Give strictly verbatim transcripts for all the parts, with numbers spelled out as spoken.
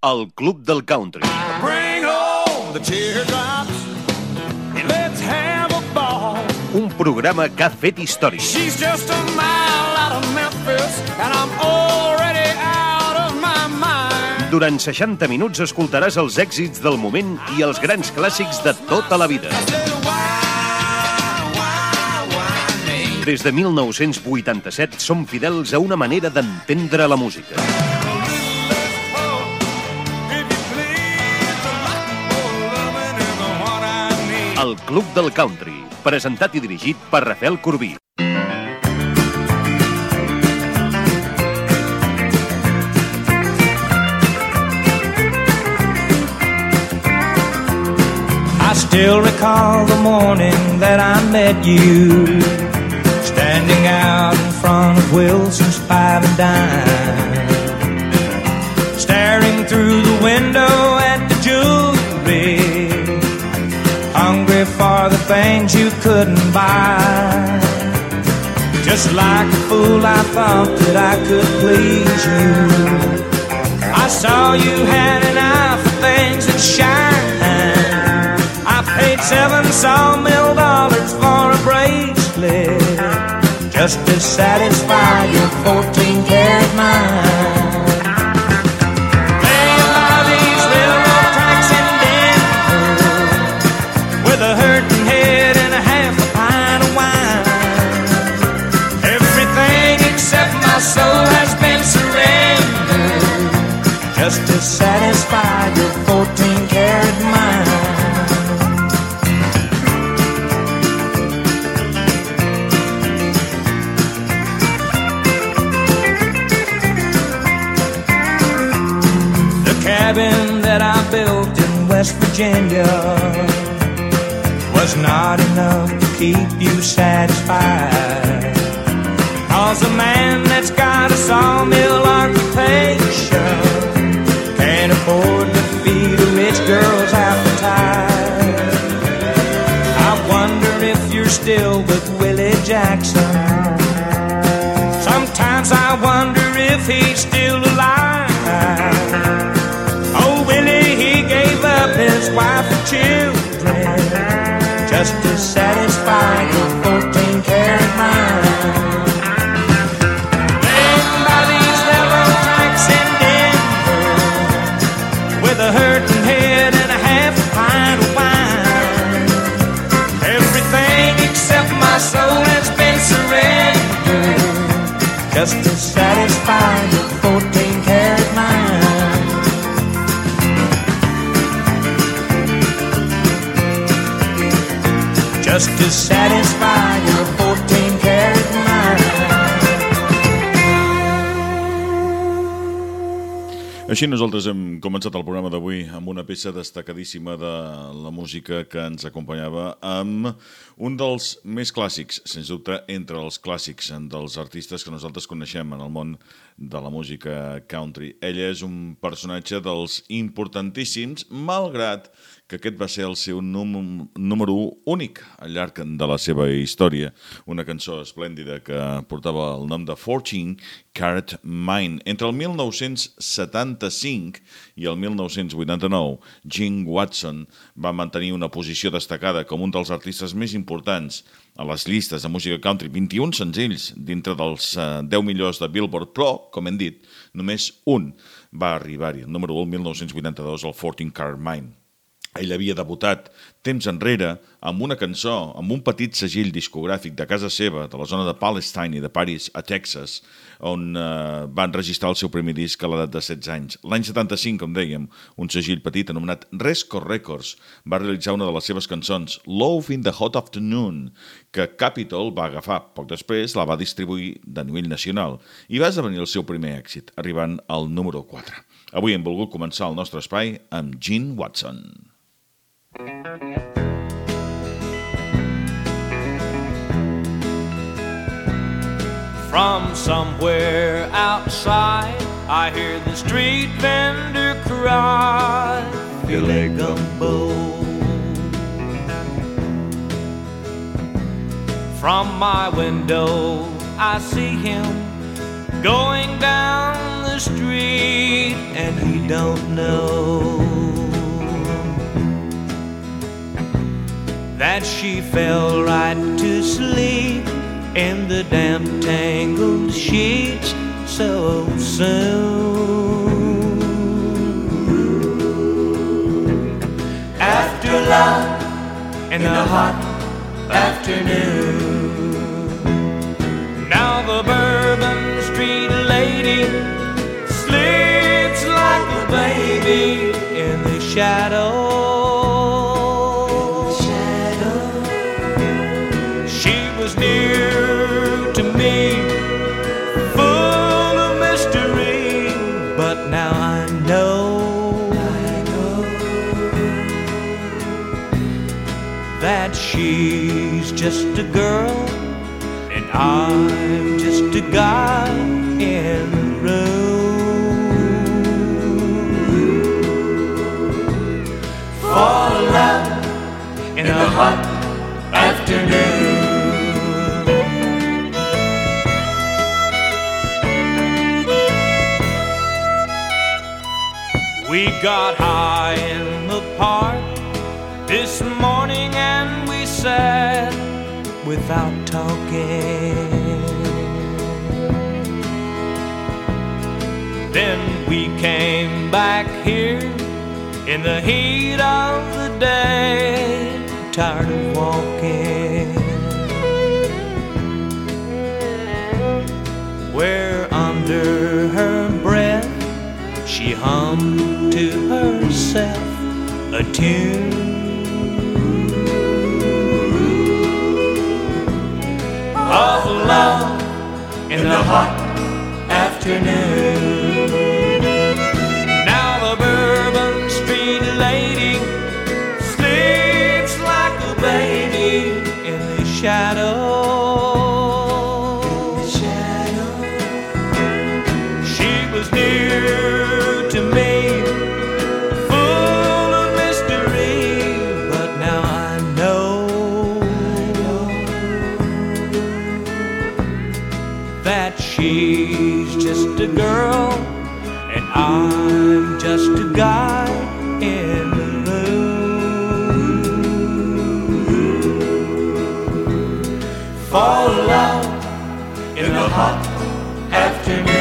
El Club del Country. Bring home the teardrops and let's have a ball. Un programa que ha fet història. She's just a mile out of Memphis and I'm already out of my mind. Durant seixanta minuts escoltaràs els èxits del moment i els grans clàssics de tota la vida. Des de mil nou-cents vuitanta-set som fidels a una manera d'entendre la música. El Club del Country, presentat i dirigit per Rafael Corbí. I still recall the morning that I met you, standing out in front of Wilson's Five and Dime, staring through the window at the jewelry, hungry for the things you couldn't buy. Just like a fool I thought that I could please you. I saw you had an eye for things that shine. I paid seven sawmill dollars for a bracelet just to satisfy your fourteen karat mind. Laying by these railroad tracks in Denver with a hurting head and a half a pint of wine. Everything except my soul has been surrendered just to satisfy your fourteen karat mind. The cabin that I built in West Virginia was not enough to keep you satisfied. Cause a man that's got a sawmill occupation can't afford to feed a rich girl's appetite. I wonder if you're still with Willie Jackson. Sometimes I wonder if he's still alive. Oh, Willie, he gave up his wife and children just to satisfy your fourteen karat mind. A hurting head and a half a pint of wine. Everything except my soul has been surrendered just to satisfy your fourteen karat mind. Just to satisfy your fourteen karat mind. Així nosaltres hem començat el programa d'avui amb una peça destacadíssima de la música que ens acompanyava amb un dels més clàssics, sens dubte, entre els clàssics dels artistes que nosaltres coneixem en el món de la música country. Ella és un personatge dels importantíssims, malgrat que aquest va ser el seu num- número únic al llarg de la seva història. Una cançó esplèndida que portava el nom de fourteen karat mind. Entre el mil nou-cents setanta-cinc i el mil nou-cents vuitanta-nou, Gene Watson va mantenir una posició destacada com un dels artistes més importants a les llistes de música country. vint-i-un senzills dintre dels uh, deu millors de Billboard, però, com hem dit, només un va arribar-hi. El número u, el mil nou-cents vuitanta-dos, el fourteen karat mind. Ell havia debutat temps enrere amb una cançó, amb un petit segell discogràfic de casa seva, de la zona de Palestine i de Paris, a Texas, on eh, van registrar el seu primer disc a l'edat de setze anys. L'any setanta-cinc, com dèiem, un segell petit anomenat Resco Records va realitzar una de les seves cançons, Love in the Hot Afternoon, que Capitol va agafar. Poc després la va distribuir de nivell nacional i va esdevenir el seu primer èxit, arribant al número quatre. Avui hem volgut començar el nostre espai amb Gene Watson. From somewhere outside, I hear the street vendor cry, Billy Gumbo. From my window, I see him going down the street, and he don't know that she fell right to sleep in the damp tangled sheets so soon. After love in the hot afternoon, now the Bourbon Street lady sleeps like a baby in the shadow. She was near to me, full of mystery, but now I know, I know that she's just a girl and I'm just a guy in the room. Fall out in a hot afternoon. We got high in the park this morning and we sat without talking. Then we came back here in the heat of the day, tired of walking. Where under her breath she hummed to herself a tune. Of love in the hot afternoon. Now the Bourbon Street lady sleeps like a baby in the shadow. She was near to me, full of mystery, but now I know that she's just a girl and I'm just a guy in the room. Fall out in the hot afternoon.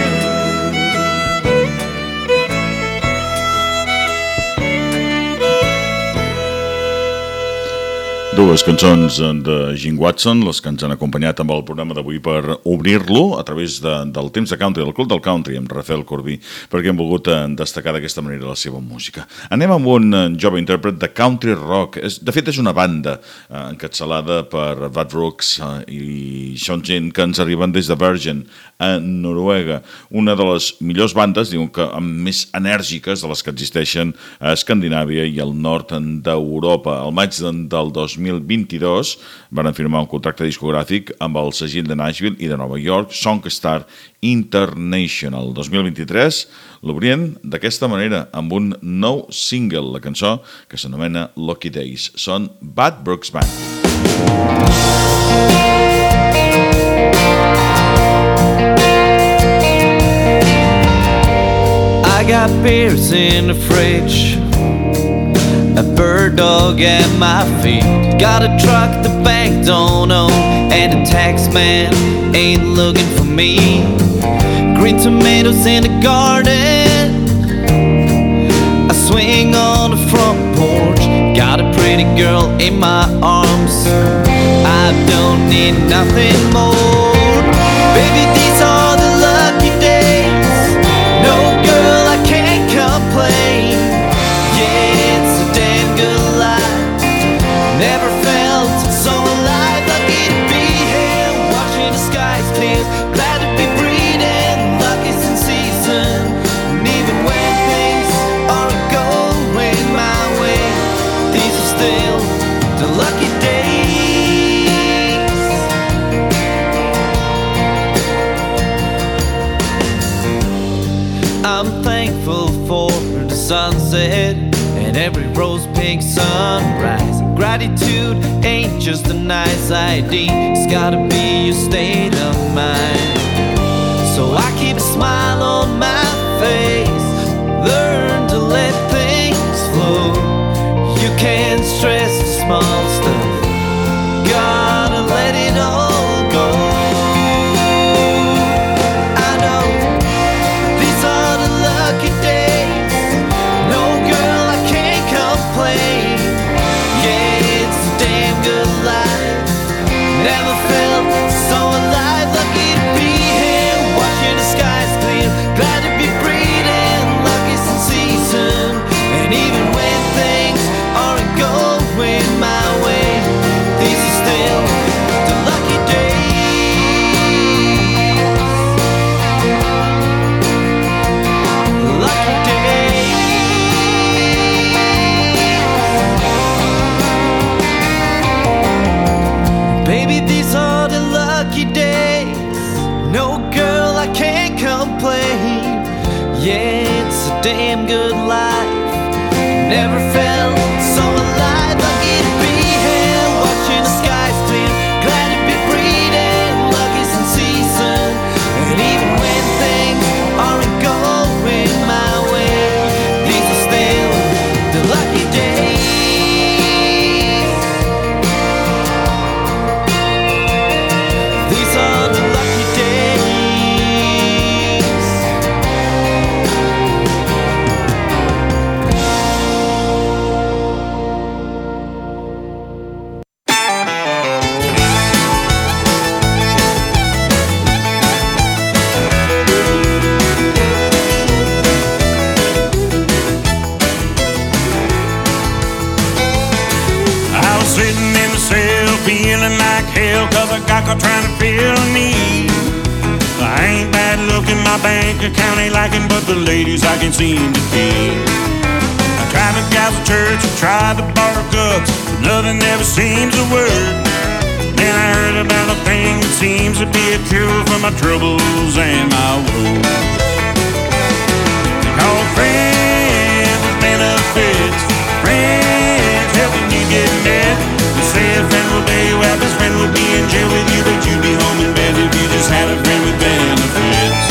Dues cançons de Gene Watson, les que ens han acompanyat amb el programa d'avui per obrir-lo a través de, del temps de country, del Club del Country, amb Rafael Corbí, perquè hem volgut destacar d'aquesta manera la seva música. Anem amb un jove intèrpret de country rock. És, de fet, és una banda eh, encapçalada per Bud Brooks eh, i Sean Ginn, que ens arriben des de Bergen, a Noruega. Una de les millors bandes, diuen que amb més enèrgiques de les que existeixen a Escandinàvia i al nord d'Europa. Al maig del dos mil vint-i-dos van firmar un contracte discogràfic amb el segell de Nashville i de Nova York, Songstar International. El dos mil vint-i-tres l'obrien d'aquesta manera, amb un nou single, la cançó que s'anomena Lucky Days. Són Bud Brooks Band. I got beers in the fridge, a bird dog at my feet. Got a truck the bank don't own, and the tax man ain't looking for me. Green tomatoes in the garden, I swing on the front porch. Got a pretty girl in my arms, I don't need nothing more. Baby, these are the lucky days. No girl, I can't complain. Yeah, it's a damn good life. Never felt so alive. Lucky to be here, watching the skies clear. Glad to be breathing, lucky's in season. And even when things aren't going my way, these are still the lucky days. I'm thankful for the sunset and every rose pink sunrise. Gratitude ain't just a nice idea, it's gotta be your state of mind. So I keep a smile on my face, learn life. Never felt so alive, lucky to be here, watching the sky spin, glad to be breathing, lucky since season. And even when things aren't going my way, these are still the lucky days. These are the lucky days. I was sitting in the cell feeling like hell, cause I got caught trying to fill a need. I ain't bad looking, my bank account ain't lacking, but the ladies I can't seem to keep. I tried to gas the church, I tried to bark up, but nothing ever seems to work. Then I heard about a thing that seems to be a cure for my troubles and my woes. They call friends with benefits, friends helping you get met. They say a friend will bail you out, this friend will be in jail with you, but you'd be home in bed if you just had a friend with benefits.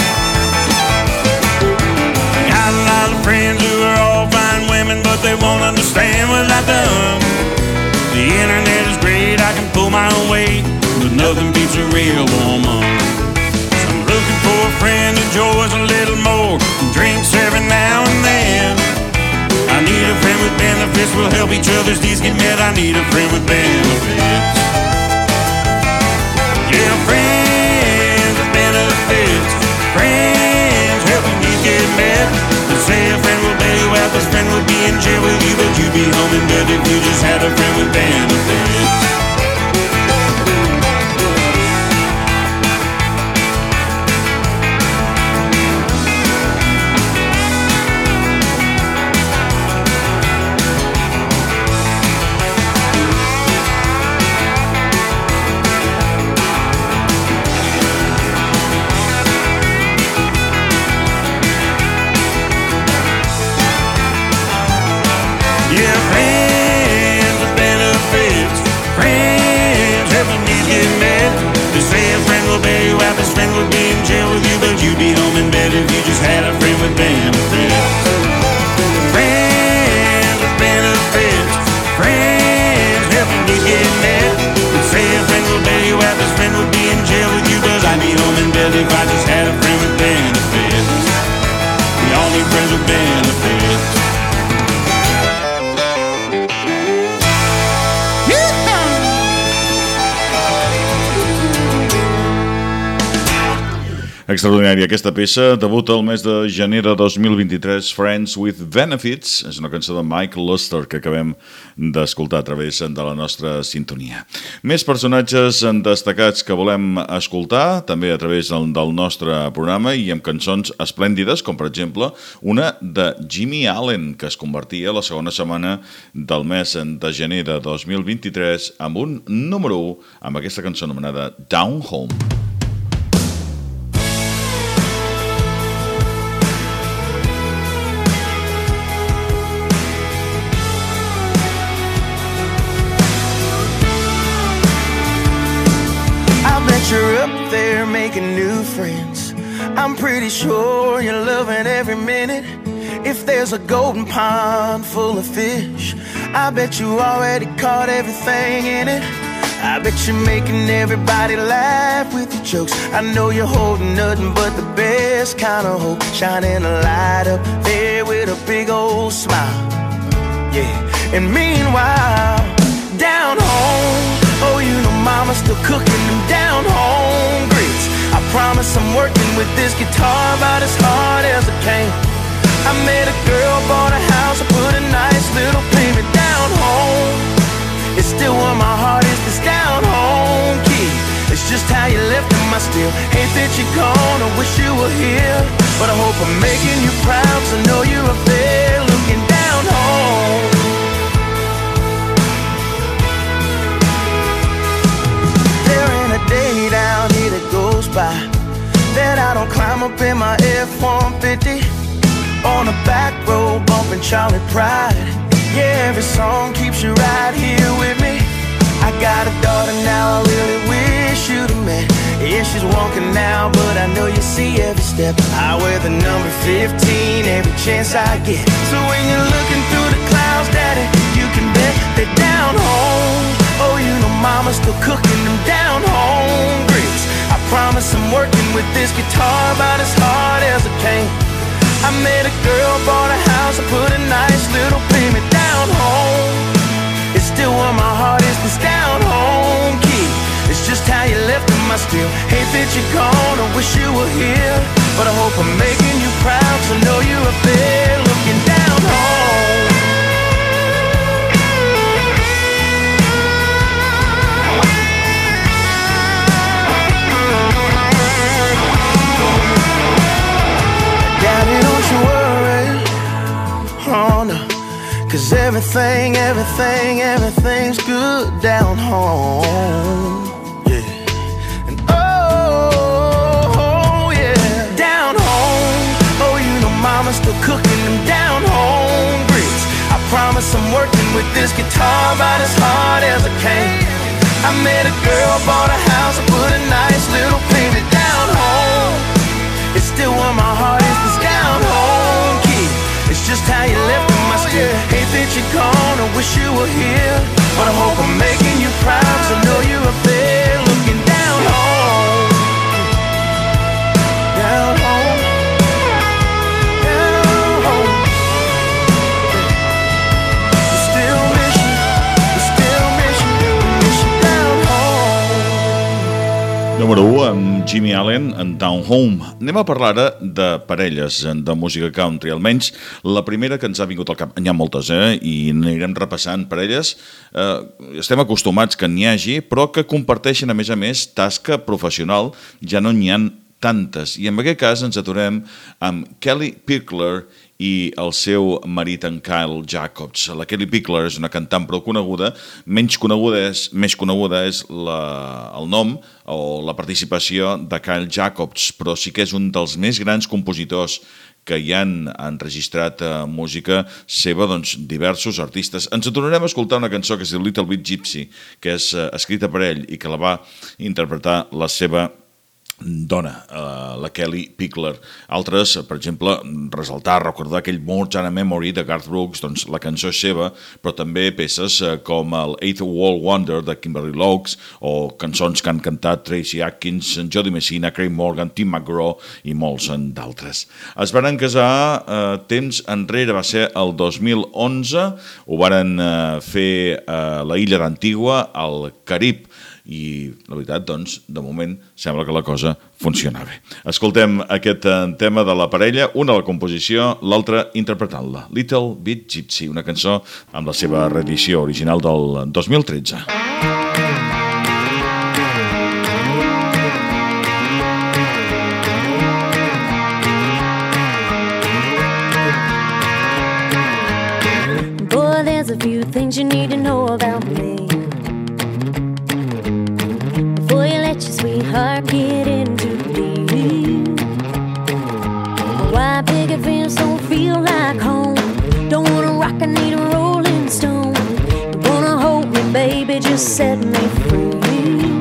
I got a lot of friends who are all fine women, but they won't understand what I've done. The internet is great, I can pull my own weight, but nothing beats a real woman. So I'm looking for a friend who enjoys a little more and drinks every now and then. I need a friend with benefits, we'll help each other's needs get met. I need a friend with benefits. Yeah, friends with benefits, friends helping you get met. They say a friend will bail you out, this friend will be in jail with you, but you'd be home in bed if you just had a friend with benefits. Yeah, friends with benefits, friends helping you get met. They say a friend will bail you out, this friend will be in jail with you, but you'd be home in bed if you just had a friend with benefits. Friends with benefits, friends helping you get met. They say a friend will bail you out, this friend will be in jail with you, but I'd be home in bed if I just had a friend with benefits. We all need friends with benefits. Extraordinària aquesta peça, debuta el mes de gener de dos mil vint-i-tres, Friends with Benefits, és una cançó de Mike Luster que acabem d'escoltar a través de la nostra sintonia. Més personatges destacats que volem escoltar, també a través del, del nostre programa i amb cançons esplèndides, com per exemple una de Jimmy Allen, que es convertia la segona setmana del mes de gener de dos mil vint-i-tres amb un número u, amb aquesta cançó anomenada Down Home. You're up there making new friends. I'm pretty sure you're loving every minute. If there's a golden pond full of fish, I bet you already caught everything in it. I bet you're making everybody laugh with your jokes. I know you're holding nothing but the best kind of hope, shining a light up there with a big old smile. Yeah, and meanwhile, down home, oh, you know mama's still cooking them down home grits. I promise I'm working with this guitar about as hard as I can. I met a girl, bought a house, I put a nice little payment down home. It's still where my heart is, this down home key. It's just how you left him, I still hate that you're gone, I wish you were here. But I hope I'm making you proud, 'cause I know you're up there looking down home. Day down here that goes by that I don't climb up in my F one fifty on a back road bumping Charlotte pride. Yeah, every song keeps you right here with me. I got a daughter now, I really wish you'd have met. Yeah, she's walking now, but I know you see every step. I wear the number fifteen every chance I get. So when you're looking through the clouds, Daddy, you can bet they're down home. Oh, you know Mama's still cooking them down home grits. I promise I'm working with this guitar about as hard as I can. I met a girl, bought a house, I put a nice little payment down home. It's still where my heart is, this down home key. It's just how you left them, I still hate that you're gone, I wish you were here. But I hope I'm making you proud, so know you're up there looking down home. Daddy, don't you worry, oh no. Cause everything, everything, everything's good down home. Yeah. And oh, oh, yeah. Down home. Oh, you know Mama's still cooking them down home grits. I promise I'm working with this guitar about as hard as I can. I met a girl, bought a house, I put a nice little payment down home. It's still where my heart is, this down home key. It's just how you left them, I still hate that you're gone, I wish you were here. But I hope I'm making you proud, so know you're up there looking down home. Down home. Down home. We still miss you, we still miss you, we miss you down home. Número u, amb Jimmy Allen, en Down Home. Anem a parlar ara de parelles de música country, almenys la primera que ens ha vingut al cap. N'hi ha moltes, eh? I anirem repassant parelles. Eh, estem acostumats que n'hi hagi, però que comparteixen, a més a més, tasca professional. Ja no n'hi ha tantes. I en aquest cas ens aturem amb Kellie Pickler i el seu marit, en Kyle Jacobs. La Kellie Pickler és una cantant prou coneguda, menys coneguda és, més coneguda és la, el nom o la participació de Kyle Jacobs, però sí que és un dels més grans compositors que hi han enregistrat eh, música seva, doncs, diversos artistes. Ens tornarem a escoltar una cançó que es diu Little Bit Gypsy, que és eh, escrita per ell i que la va interpretar la seva dona, uh, la Kellie Pickler. Altres, per exemple, resaltar, recordar aquell More Than a Memory de Garth Brooks, doncs la cançó és seva, però també peces uh, com el Eighth World Wonder de Kimberly Logs o cançons que han cantat Tracy Atkins, Jody Messina, Craig Morgan, Tim McGraw i molts d'altres. Es van casar uh, temps enrere, va ser el dos mil onze, ho varen uh, fer a la illa d'Antigua, al Carib, i la veritat, doncs, de moment sembla que la cosa funciona bé. Escoltem aquest tema de la parella, una a la composició, l'altra interpretant-la. Little Bit Gypsy, una cançó amb la seva reedició original del dos mil tretze. Boy, there's a few things you need to know about me before you let your sweetheart get into deep. Why big advance don't feel like home? Don't wanna rock, I need a rolling stone. You wanna hold me, baby, just set me free.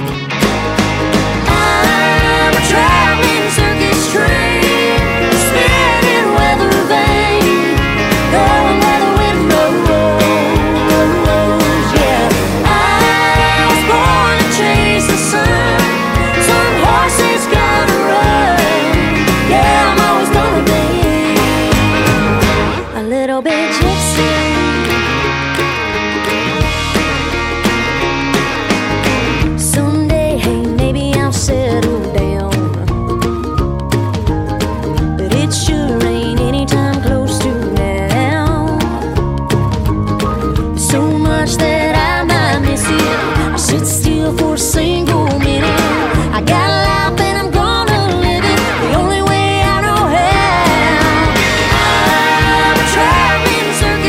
I'm a traveling circus train, spinning weather vane, going where the wind blows. Yeah, I was born to chase the sun. Some horses gotta run. Yeah, I'm always gonna be a little bit gypsy. Someday, hey, maybe I'll settle down, but it sure ain't anytime close to now. So much that I might miss it. I sit still for a single minute. I got life and I'm gonna live it the only way I know how. I'm a traveling circus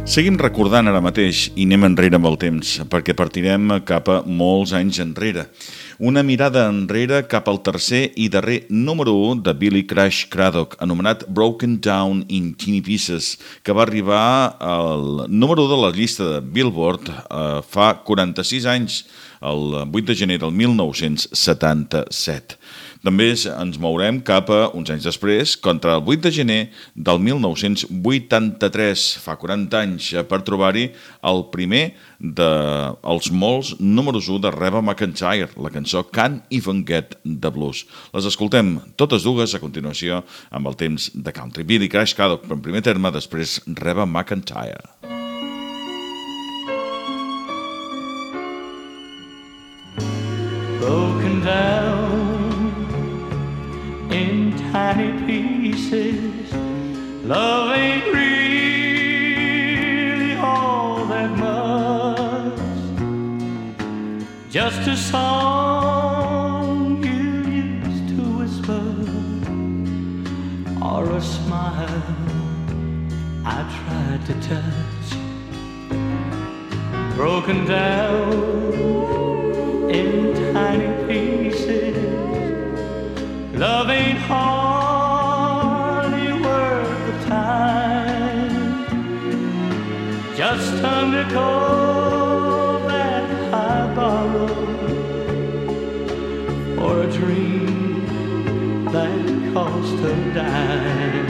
Seguim recordant ara mateix i anem enrere amb el temps, perquè partirem cap a molts anys enrere. Una mirada enrere cap al tercer i darrer número u de Billy Crash Craddock, anomenat Broken Down in Teeny Pieces, que va arribar al número u de la llista de Billboard eh, fa quaranta-sis anys, el vuit de gener del mil nou-cents setanta-set. També ens mourem cap a uns anys després, contra el vuit de gener del mil nou-cents vuitanta-tres, fa quaranta anys, per trobar-hi el primer dels molts números u de Reba McEntire, la cançó Can't Even Get the Blues. Les escoltem totes dues a continuació amb el temps de country. Billy Crash Craddock, en primer terme, després Reba McEntire. Broken down in tiny pieces, love ain't really all that much. Just a song you used to whisper, or a smile I tried to touch. Broken down in tiny pieces, love ain't hardly worth the time. Just a nickel that I borrowed for a dream that cost a dime.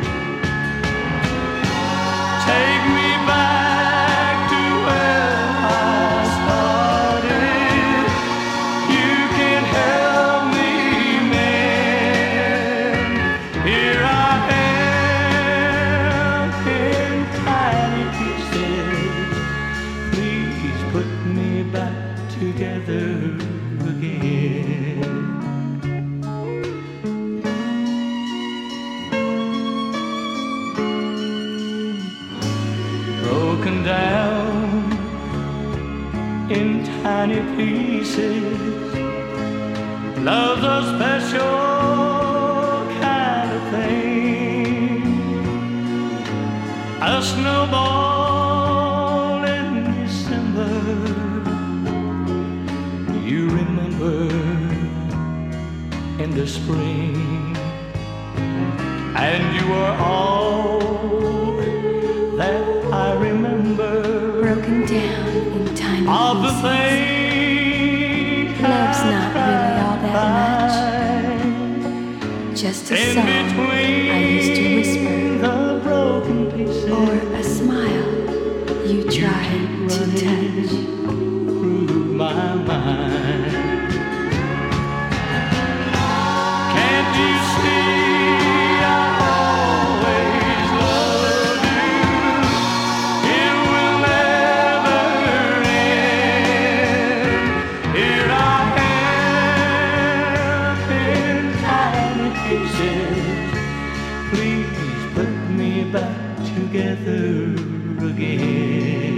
Take me back to where I started. You can help me mend. Here I am in tiny pieces. Please put me back together again. Broken down in tiny pieces, love's a special kind of thing. A snowball in December, you remember in the spring, and you are all that I remember. Broken down in tiny Of the pieces. things Love's I not really all that tried much. Just a in song between I used to whisper, the broken pieces, or a smile you tried to touch. through my mind. Can't you see I always love you? It will never end. Here I am in tiny pieces. Please put me back together again.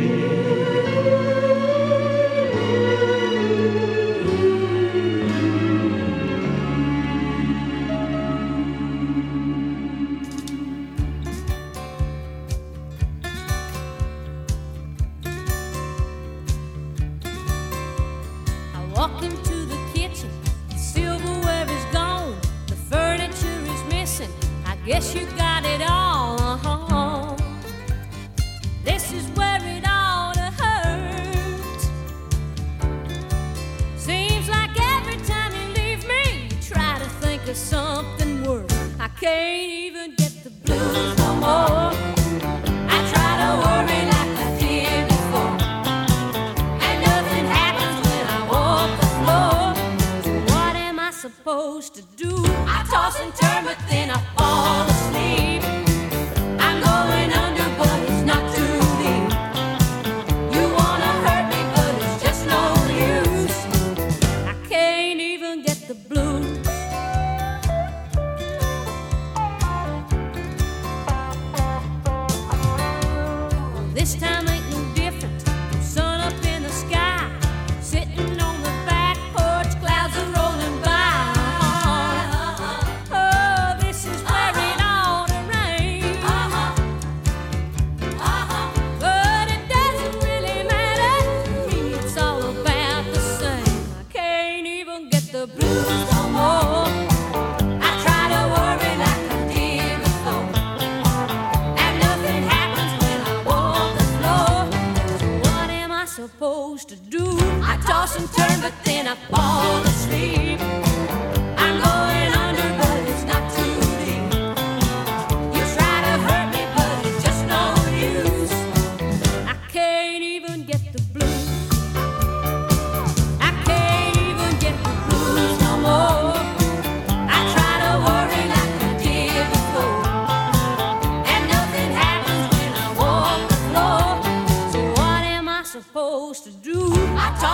I walk into the kitchen, the silverware is gone, the furniture is missing. I guess you got it all. Uh-huh. This is where it ought to hurt. Seems like every time you leave me, you try to think of something worse. I can't even get the blues no more. I try to worry like I did before, and nothing happens when I walk the floor. So what am I supposed to do? I toss and turn, but then I fall asleep. I'm going under, but it's not too deep. You wanna hurt me, but it's just no use. I can't even get the blues. This time ain't no different. Sun up in the sky, sitting on the back porch, clouds are rolling by. Oh, this is where it ought to rain. Oh,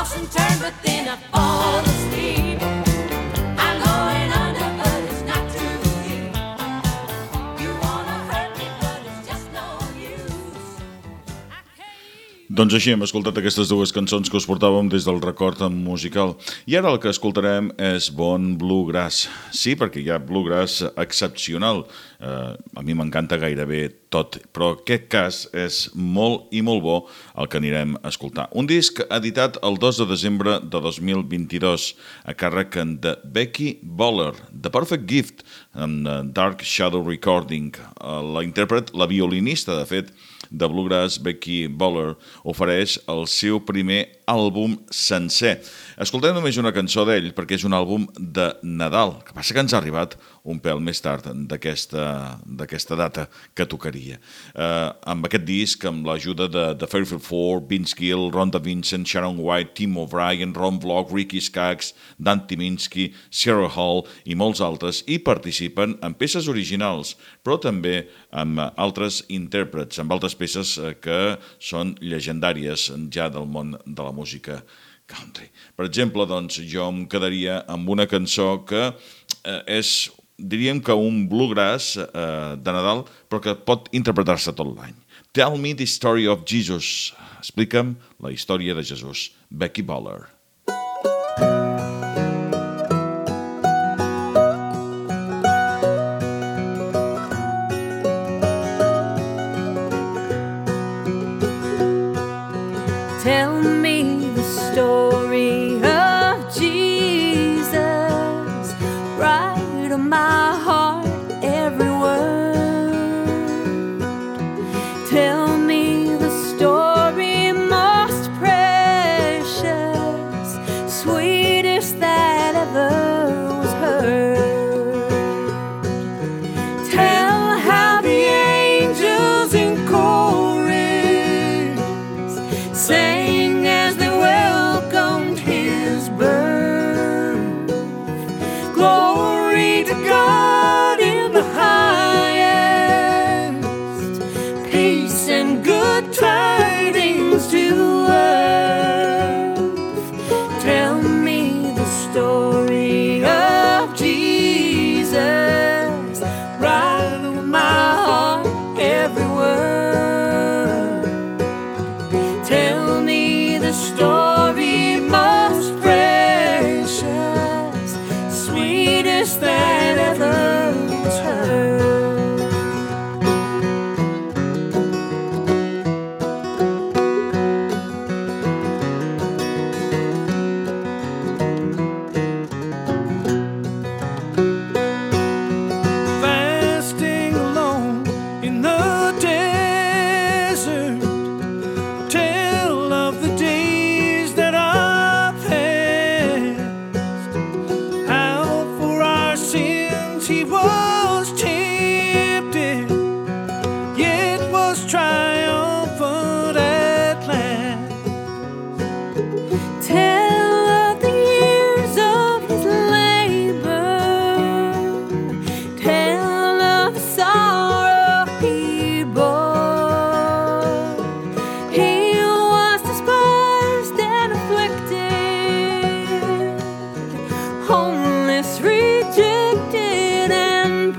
toss and turn, but then I fall asleep. I'm going under, but it's not too deep. You wanna hurt me, but it's just no use. I can't... Doncs així hem escoltat aquestes dues cançons que us portàvem des del record musical. I ara el que escoltarem és bon bluegrass. Sí, perquè hi ha bluegrass excepcional. Uh, a mi m'encanta gairebé tot, però en aquest cas és molt i molt bo el que anirem a escoltar. Un disc editat el dos de desembre de dos mil vint-i-dos a càrrec de Becky Boller, The Perfect Gift, amb Dark Shadow Recording. Uh, la intèrpret, la violinista, de fet, de bluegrass, Becky Boller, ofereix el seu primer àlbum sencer. Escoltem només una cançó d'ell, perquè és un àlbum de Nadal, que passa que ens ha arribat un pèl més tard d'aquesta d'aquesta data que tocaria. Eh, amb aquest disc, amb l'ajuda de, de Fairfield Four, Vince Gill, Rhonda Vincent, Sharon White, Tim O'Brien, Ron Vlog, Ricky Skaggs, Dan Tyminski, Sarah Hall i molts altres, hi participen en peces originals, però també amb altres intèrprets, amb altres peces que són llegendàries ja del món de la música country. Per exemple, doncs, jo em quedaria amb una cançó que eh, és, diríem que un bluegrass eh, de Nadal, però que pot interpretar-se tot l'any. Tell me the story of Jesus. Explica'm la història de Jesús. Becky Boller. Tell me the story of Jesus, right on my heart, every word. Tell me the story most precious, sweetest that ever was heard. Tell how the angels in chorus sang as they welcomed his birth. Glory to God in the highest, peace and good tidings to earth. Tell me the story of Jesus, right on my heart, every word. Tell me the story most precious, sweetest that ever was heard. Fasting alone in the desert, tell of the days that I've had. How for our sins he was tempted, yet was triumphant at last. Tell of the years of his labor, tell of the sorrow he bore. He was despised and afflicted, homeless, rejected, and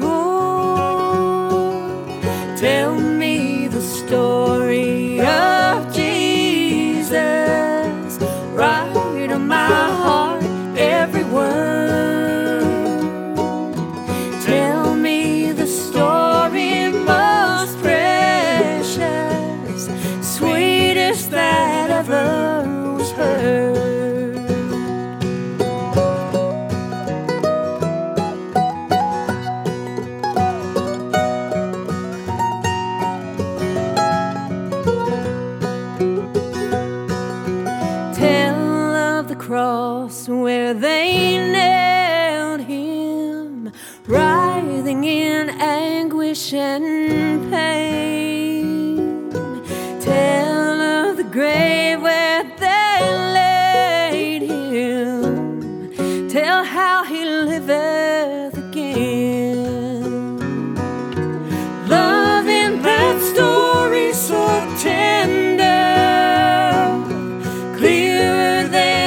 poor. Tell me the story of Jesus, right on my heart, every word. Tell me the story most precious, sweetest that ever was heard. Tell of the cross where they nailed him, writhing in anguish and pain. Tell of the grave where they laid him, tell how he liveth again. Love in that story so tender, clearer than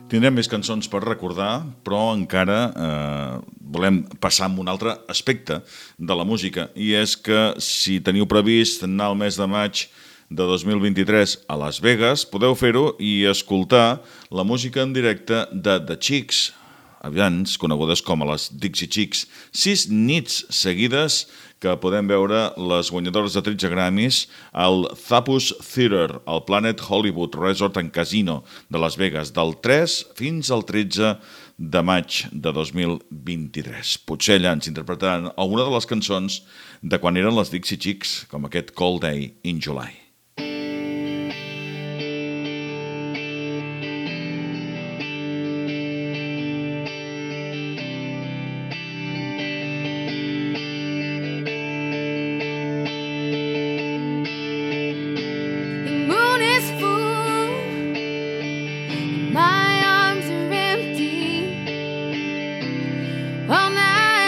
Tindrem més cançons per recordar, però encara eh, volem passar a un altre aspecte de la música, i és que si teniu previst anar al mes de maig de dos mil vint-i-tres a Las Vegas, podeu fer-ho i escoltar la música en directe de The Chicks, abans conegudes com a les Dixie Chicks. Sis nits seguides que podem veure les guanyadores de tretze Grammys al Zappos Theater, al Planet Hollywood Resort and Casino de Las Vegas, del tres fins al tretze de maig de dos mil vint-i-tres. Potser allà ens interpretaran alguna de les cançons de quan eren les Dixie Chicks, com aquest Cold Day in July.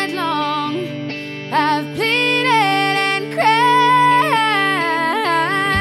I've pleaded and cried.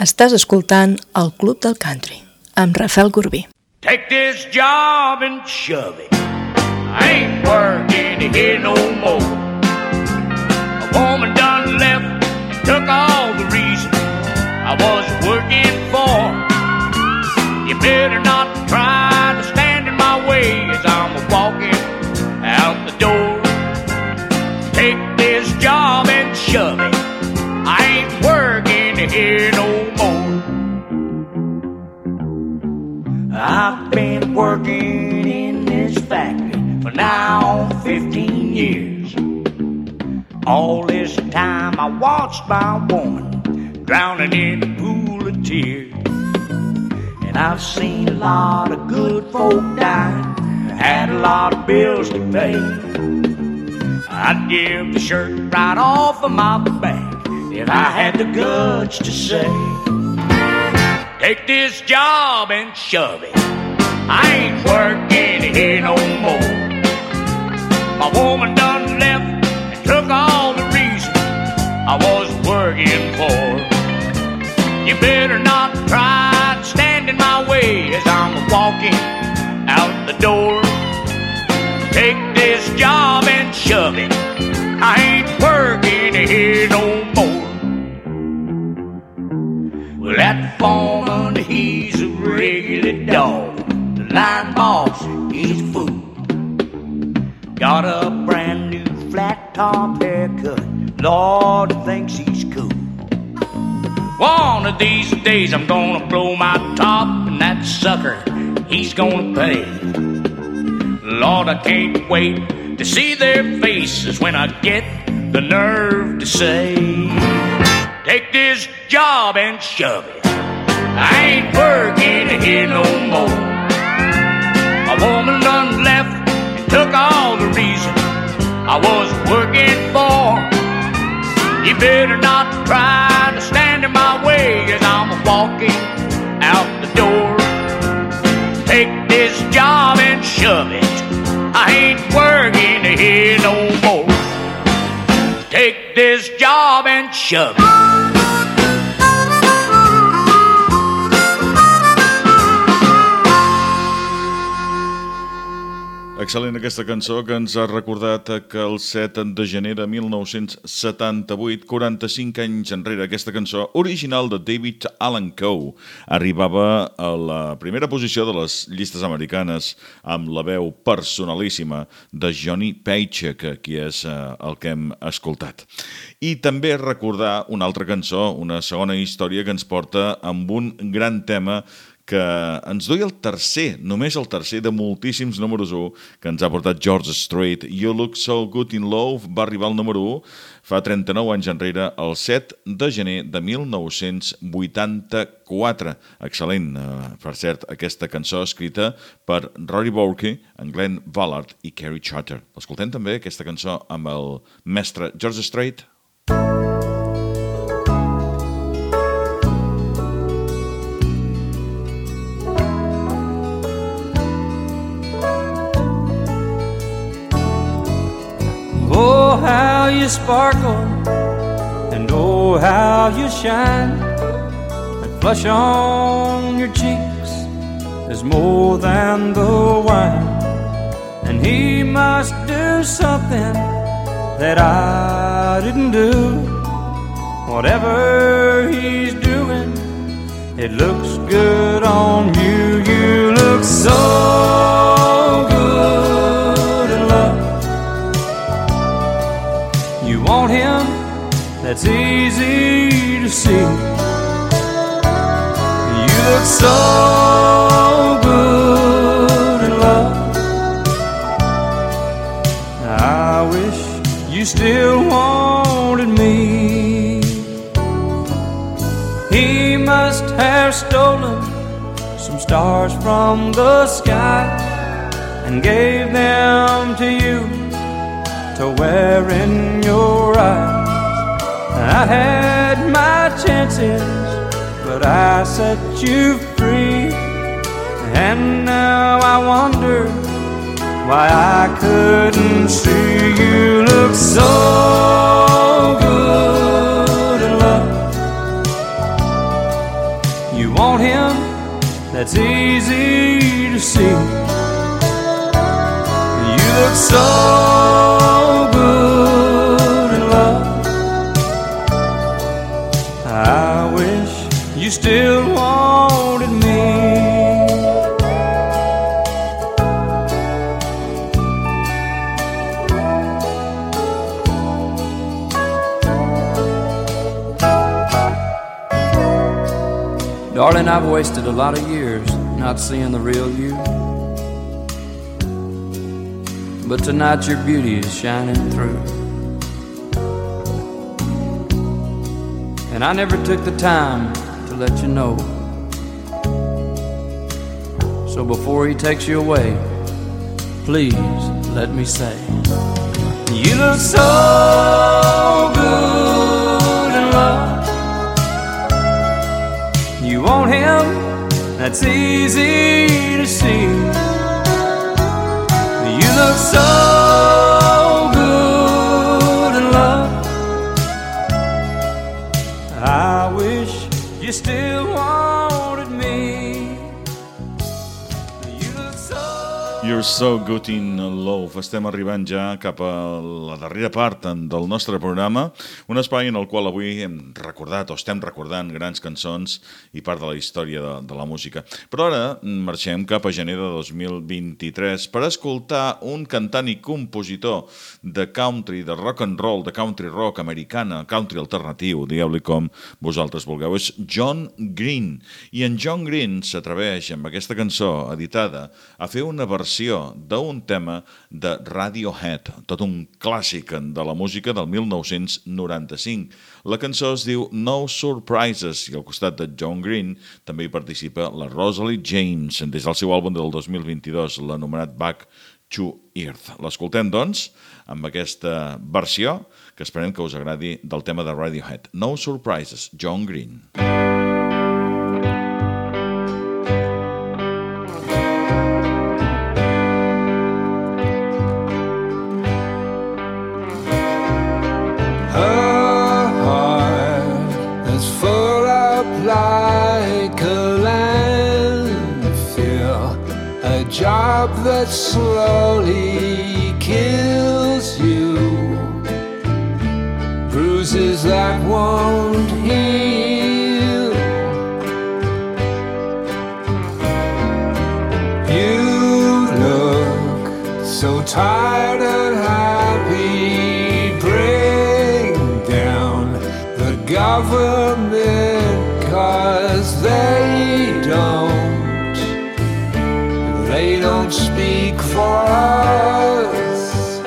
Estàs escoltant el Club del Country, amb Rafael Corbí. Take this job and shove it. I ain't working here no more. A woman done left and took all the reason I was working for. You better not try to stand in my way as I'm walking out the door. Take this job and shove it. I ain't working here no more. I've been working in this factory for now fifteen years. All this time I watched my woman drowning in a pool of tears. And I've seen a lot of good folk dying, had a lot of bills to pay. I'd give the shirt right off of my back if I had the guts to say, take this job and shove it. I ain't working here no more. My woman done left and took all the reason I was working for. You better not try to stand in my way as I'm walking out the door. Take this job and shove it. I ain't working here no more. Well, that foreman, he's a regular dog. The line boss, he's a fool. Got a brand new flat top haircut. Lord, thinks he's cool. One of these days I'm gonna blow my top, and that sucker, he's gonna pay. Lord, I can't wait to see their faces when I get the nerve to say, take this job and shove it. I ain't working here no more. A woman done left and took all the reason I was working for. You better not try to stand in my way as I'm walking out the door. Take this job and shove it. I ain't working here no more. Take this job and shove it. Excel·lent aquesta cançó que ens ha recordat que el set de gener de mil nou-cents setanta-vuit, quaranta-cinc anys enrere, aquesta cançó original de David Allan Coe arribava a la primera posició de les llistes americanes amb la veu personalíssima de Johnny Paycheck, que aquí és el que hem escoltat. I també recordar una altra cançó, una segona història que ens porta amb un gran tema que ens duia el tercer, només el tercer de moltíssims números u que ens ha portat George Strait. You Look So Good in Love va arribar al número u fa trenta-nou anys enrere, el set de gener de mil nou-cents vuitanta-quatre. Excel·lent, per cert, aquesta cançó escrita per Rory Bourke, en Glenn Ballard i Kerry Charter. Escoltem també aquesta cançó amb el mestre George Strait. Oh, how you sparkle, and oh, how you shine. That flush on your cheeks is more than the wine. And he must do something that I didn't do. Whatever he's doing, it looks good on you. You look so good in love. You want him, that's easy to see. You look so good in love. I wish you still wanted me. He must have stolen some stars from the sky and gave them to you to wear in your eyes. I had my chances, but I set you free. And now I wonder why I couldn't see. You look so good in love. You want him? That's easy to see. You look so good in love. I wish you still wanted me. Darling, I've wasted a lot of years not seeing the real you. But tonight your beauty is shining through. And I never took the time to let you know. So before he takes you away, please let me say, you look so good in love. You want him? That's easy to see. You look so good in love. I wish you still wanted me. You look so... You're so good in love. Estem arribant ja cap a la darrera part del nostre programa, un espai en el qual avui hem recordat o estem recordant grans cançons i part de la història de, de la música. Però ara marxem cap a gener de dos mil vint-i-tres per escoltar un cantant i compositor de country, de rock and roll, de country rock americana, country alternatiu, digueu-li com vosaltres vulgueu. És John Green. I en John Green s'atreveix amb aquesta cançó editada a fer una versió d'un tema de Radiohead, tot un clàssic de la música del mil nou-cents noranta-cinc. La cançó es diu No Surprises i al costat de John Green també hi participa la Rosalie James des del seu àlbum del dos mil vint-i-dos, l'anomenat Back to Earth. L'escoltem, doncs, amb aquesta versió que esperem que us agradi del tema de Radiohead. No Surprises, John Green. Job that slowly kills you, bruises that won't heal. You look so tired and happy. Bring down the government, 'cause they don't They don't speak for us.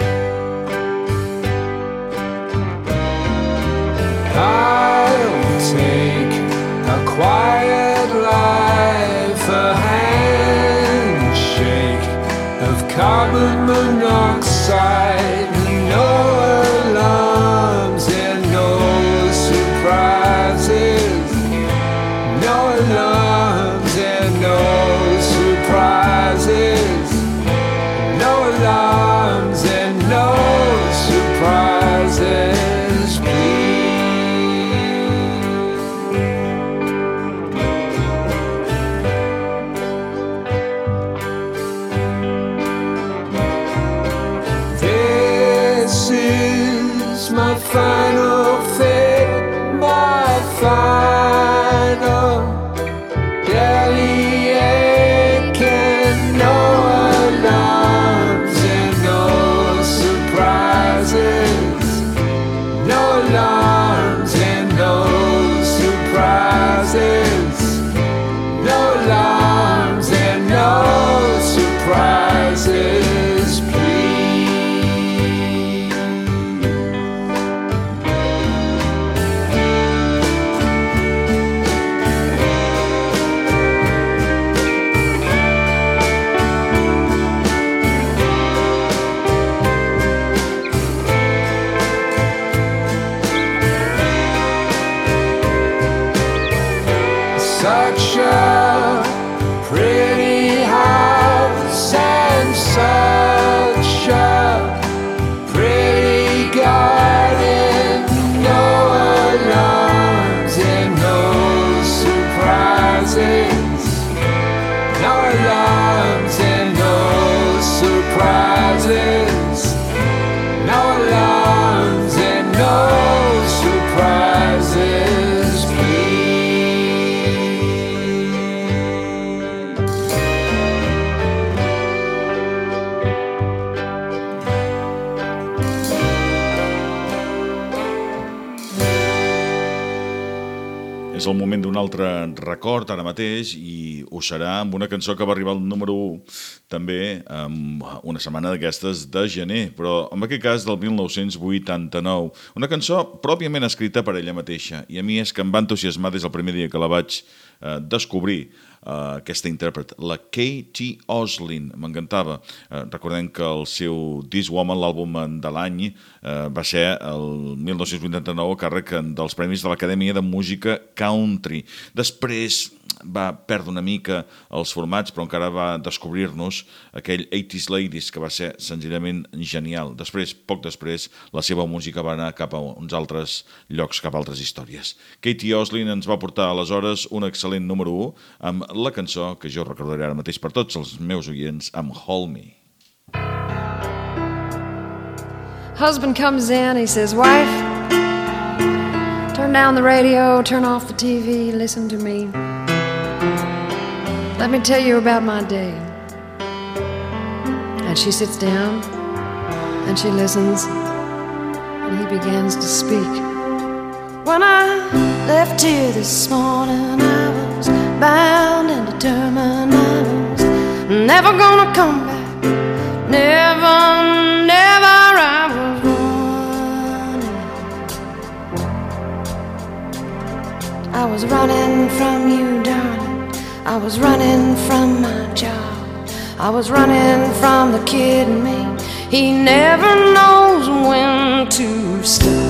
I'll take a quiet life, a handshake of carbon monoxide, no alarms and no surprises, no alarms and no surprises, no alarms and no surprises, This is my final fate, my final daily. Such a pretty house and such a pretty garden, no alarms and no surprises. no alarms and no surprises. No alarms and no surprises, És el moment d'un altre record ara mateix i ho serà amb una cançó que va arribar al número u també amb una setmana d'aquestes de gener, però en aquest cas del mil nou-cents vuitanta-nou. Una cançó pròpiament escrita per ella mateixa i a mi és que em va entusiasmar des del primer dia que la vaig eh, descobrir. Uh, aquesta intèrpret, la Katie Oslin, m'encantava. Uh, recordem que el seu This Woman, l'àlbum de l'any, uh, va ser el mil nou-cents vuitanta-nou a càrrec dels Premis de l'Acadèmia de Música Country. Després va perdre una mica els formats, però encara va descobrir-nos aquell eighties Ladies, que va ser senzillament genial. Després, poc després, la seva música va anar cap a uns altres llocs, cap a altres històries. Katie Oslin ens va portar aleshores un excel·lent número u amb la cançó que jo recordaré ara mateix per tots els meus oients amb Hold Me. Husband comes in, he says, wife, turn down the radio, turn off the T V, listen to me. Let me tell you about my day. And she sits down and she listens and he begins to speak. When I left here this morning, I was bound and determined I was never gonna come back. Never, never I was running. I was running from you, darling. I was running from my job. I was running from the kid in me. He never knows when to stop.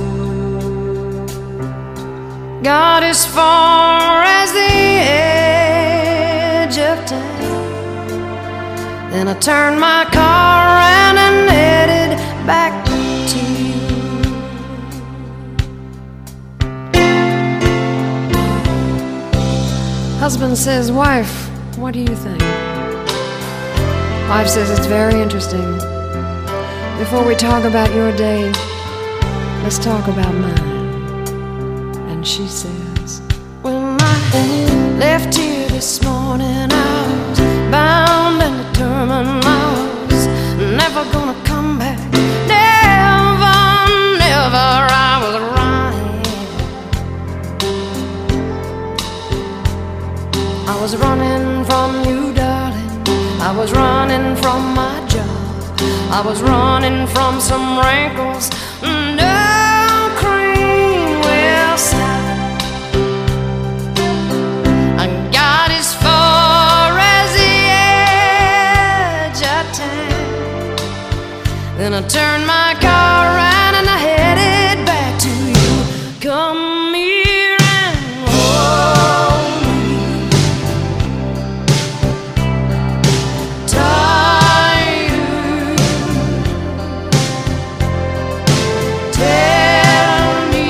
Got as far as the edge of town, then I turned my car around and headed back to you. Husband says, wife, what do you think? Wife says, it's very interesting. Before we talk about your day, let's talk about mine. And she says, when I left here this morning, I was bound and determined I was never gonna come back. Never, never I was running. I was running from you, darling. I was running from my job. I was running from some wrinkles. No cream will stop. I got as far as the edge of town, then I turned my car around and I headed back to you. Come here and hold me tighter. Tell me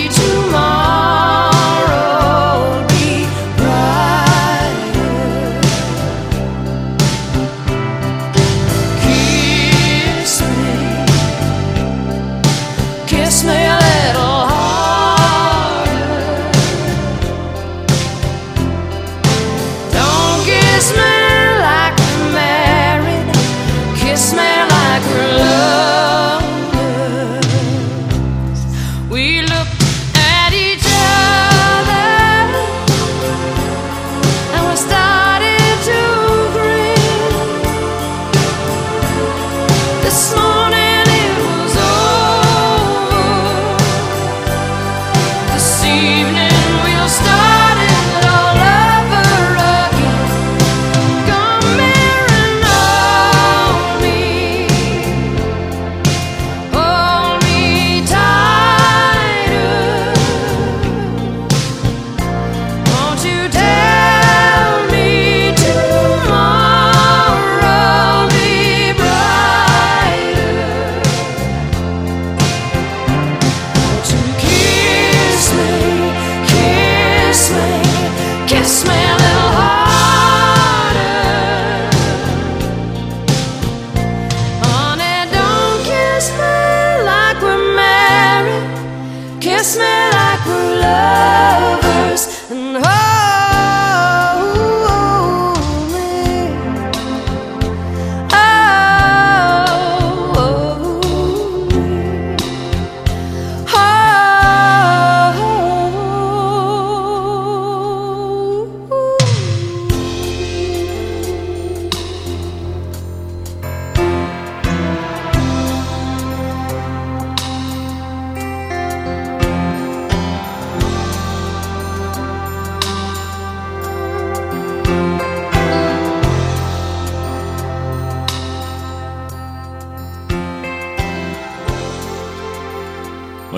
tomorrow'll be brighter. Kiss me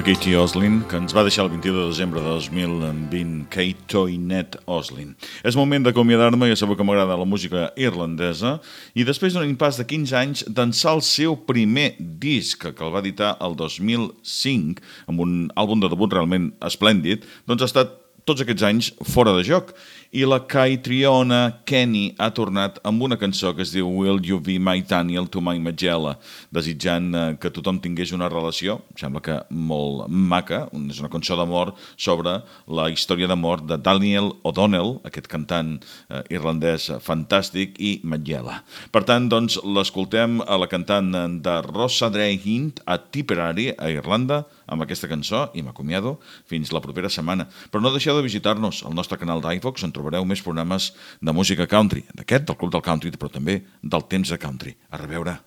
Katie Oslin, que ens va deixar el vint-i-u de desembre de dos mil vint, Kate Toynette Oslin. És moment d'acomiadar-me, ja sabeu que m'agrada la música irlandesa, i després d'un impàs de quinze anys d'ençar el seu primer disc, que el va editar el dos mil cinc, amb un àlbum de debut realment esplèndid, doncs ha estat tots aquests anys fora de joc. I la Caitriona Kenny ha tornat amb una cançó que es diu Will You Be My Daniel to My Magella, desitjant que tothom tingués una relació, sembla que molt maca, és una cançó d'amor sobre la història d'amor de Daniel O'Donnell, aquest cantant eh, irlandès fantàstic, i Magella. Per tant, doncs, l'escoltem a la cantant de Rosa Drehint a Tipperary, a Irlanda, amb aquesta cançó, i m'acomiado fins la propera setmana. Però no deixeu de visitar-nos al nostre canal d'iVox, on trobareu més programes de música country, d'aquest, del Club del Country, però també del Temps de Country. A reveure!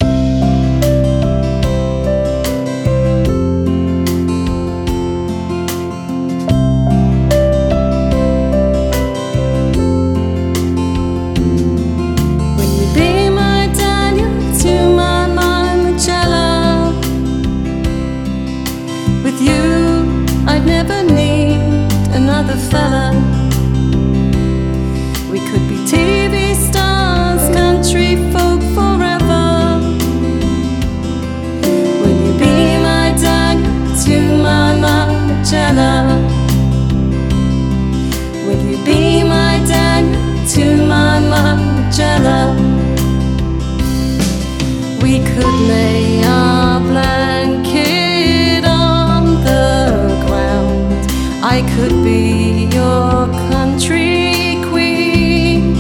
Fella, we could be T V stars, country folk forever. Will you be my Daniel to my Magella? Will you be my Daniel to my Magella? We could lay our blanket on the ground. I could be your country queen.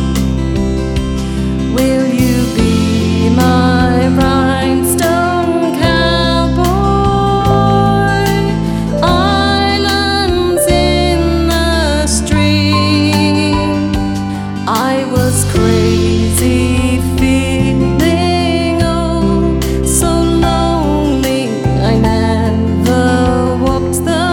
Will you be my rhinestone cowboy? Islands in the stream. I was crazy feeling oh so lonely. I never walked the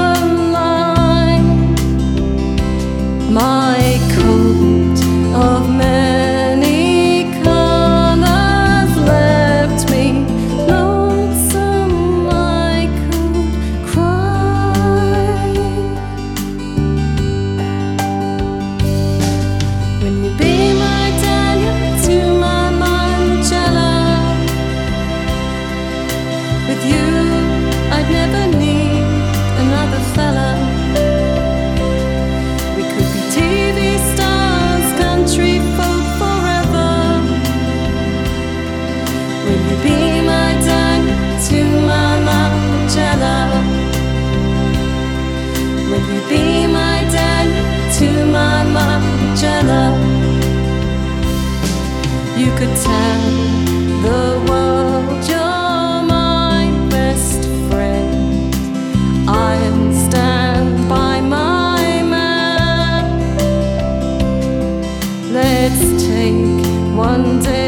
my coat of many colors left me lonesome. I could cry. Will you be my Daniel to my Magella? With you I'd never need another fella. T V stars, country folk forever. Will you be my Daniel to my Magella? Will you be my Daniel to my Magella? You could tell the world you're my best friend. I'll stand by my let's take one day